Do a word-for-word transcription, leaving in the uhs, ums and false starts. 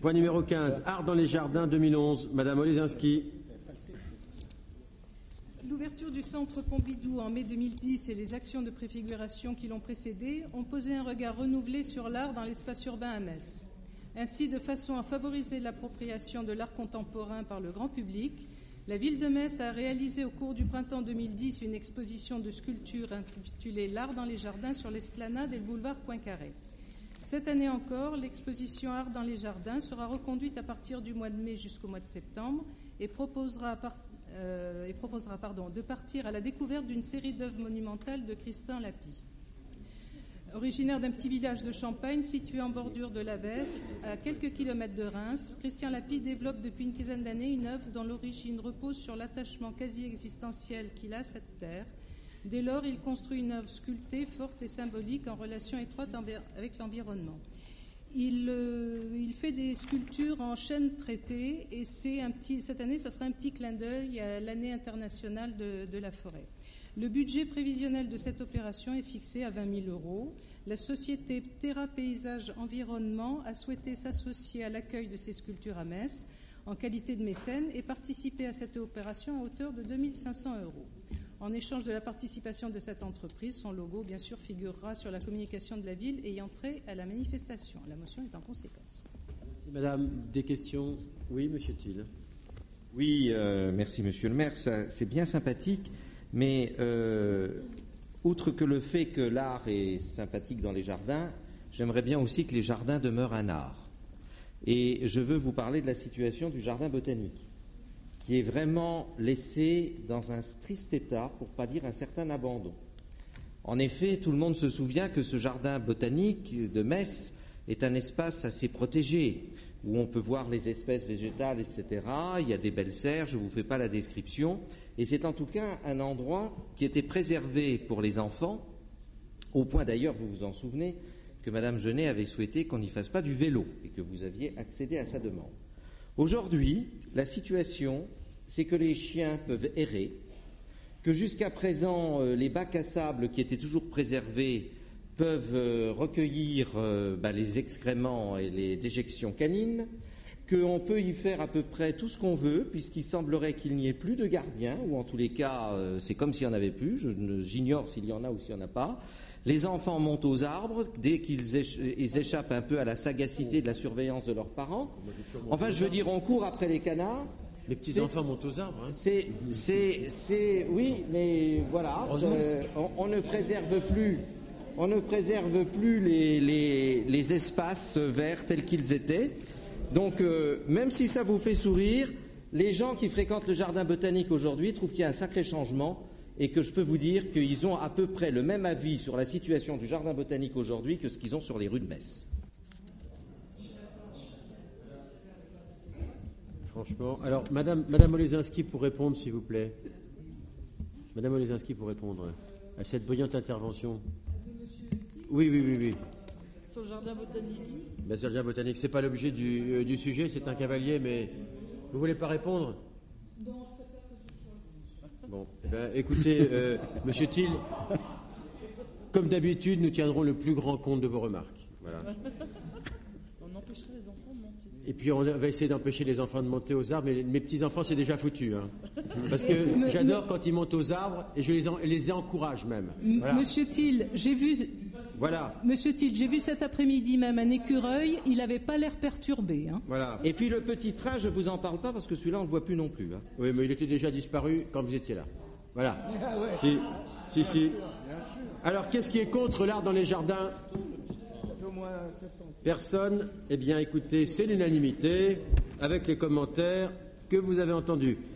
Point numéro quinze, Art dans les jardins deux mille onze. Madame Olesinski. L'ouverture du centre Pompidou en mai deux mille dix et les actions de préfiguration qui l'ont précédé ont posé un regard renouvelé sur l'art dans l'espace urbain à Metz. Ainsi, de façon à favoriser l'appropriation de l'art contemporain par le grand public, la ville de Metz a réalisé au cours du printemps deux mille dix une exposition de sculptures intitulée « L'art dans les jardins » sur l'esplanade et le boulevard Poincaré. Cette année encore, l'exposition Art dans les jardins sera reconduite à partir du mois de mai jusqu'au mois de septembre et proposera, par, euh, et proposera pardon, de partir à la découverte d'une série d'œuvres monumentales de Christian Lapie. Originaire d'un petit village de Champagne situé en bordure de la Vesdre, à quelques kilomètres de Reims, Christian Lapie développe depuis une quinzaine d'années une œuvre dont l'origine repose sur l'attachement quasi existentiel qu'il a à cette terre. Dès lors, il construit une œuvre sculptée, forte et symbolique, en relation étroite avec l'environnement. Il, euh, il fait des sculptures en chêne traité et c'est un petit, cette année, ce sera un petit clin d'œil à l'année internationale de, de la forêt. Le budget prévisionnel de cette opération est fixé à vingt mille euros. La société Terra Paysage Environnement a souhaité s'associer à l'accueil de ces sculptures à Metz en qualité de mécène et participer à cette opération à hauteur de deux mille cinq cents euros. En échange de la participation de cette entreprise, son logo, bien sûr, figurera sur la communication de la ville ayant trait à la manifestation. La motion est en conséquence. Merci, madame. Des questions? Oui, monsieur Thiel. Oui, euh, merci, monsieur le maire. Ça, c'est bien sympathique, mais euh, outre que le fait que l'art est sympathique dans les jardins, j'aimerais bien aussi que les jardins demeurent un art. Et je veux vous parler de la situation du jardin botanique, qui est vraiment laissé dans un triste état, pour ne pas dire un certain abandon. En effet, tout le monde se souvient que ce jardin botanique de Metz est un espace assez protégé, où on peut voir les espèces végétales, et cetera. Il y a des belles serres, je ne vous fais pas la description. Et c'est en tout cas un endroit qui était préservé pour les enfants, au point d'ailleurs, vous vous en souvenez, que Madame Genet avait souhaité qu'on n'y fasse pas du vélo, et que vous aviez accédé à sa demande. Aujourd'hui, la situation, c'est que les chiens peuvent errer, que jusqu'à présent, euh, les bacs à sable qui étaient toujours préservés peuvent euh, recueillir euh, bah, les excréments et les déjections canines, qu'on peut y faire à peu près tout ce qu'on veut, puisqu'il semblerait qu'il n'y ait plus de gardiens, ou en tous les cas, euh, c'est comme s'il n'y en avait plus, je, j'ignore s'il y en a ou s'il n'y en a pas. Les enfants montent aux arbres dès qu'ils éch- ils échappent un peu à la sagacité de la surveillance de leurs parents. Enfin, je veux dire, on court après les canards. Les petits-enfants montent aux arbres. Hein. C'est, c'est, c'est, oui, mais voilà, on, on ne préserve plus, on ne préserve plus les, les, les espaces verts tels qu'ils étaient. Donc, euh, même si ça vous fait sourire, les gens qui fréquentent le jardin botanique aujourd'hui trouvent qu'il y a un sacré changement. Et que je peux vous dire qu'ils ont à peu près le même avis sur la situation du jardin botanique aujourd'hui que ce qu'ils ont sur les rues de Metz. Franchement. Alors, Madame, Madame Olesinski pour répondre, s'il vous plaît. Madame Olesinski pour répondre à cette brillante intervention. Oui, oui, oui, oui. Sur le jardin botanique. Ben, sur le jardin botanique, c'est pas l'objet du, euh, du sujet, c'est un cavalier, mais vous voulez pas répondre? Non, je préfère que ce soit. Bon, eh ben, écoutez, euh, Monsieur Thiel, comme d'habitude, nous tiendrons le plus grand compte de vos remarques. Voilà. On empêcherait les enfants de monter. Et puis on va essayer d'empêcher les enfants de monter aux arbres, mais mes petits-enfants, c'est déjà foutu. Hein. Parce que j'adore quand ils montent aux arbres et je les, en, les encourage même. Voilà. Monsieur Thiel, j'ai vu... Voilà. Monsieur Thiel, j'ai vu cet après-midi même un écureuil, il n'avait pas l'air perturbé. Hein. Voilà. Et puis le petit train, je ne vous en parle pas parce que celui-là, on ne le voit plus non plus. Hein. Oui, mais il était déjà disparu quand vous étiez là. Voilà. Ah ouais. Si, si, si. Alors, qu'est-ce qui est contre l'art dans les jardins? Personne. Eh bien, écoutez, c'est l'unanimité avec les commentaires que vous avez entendus.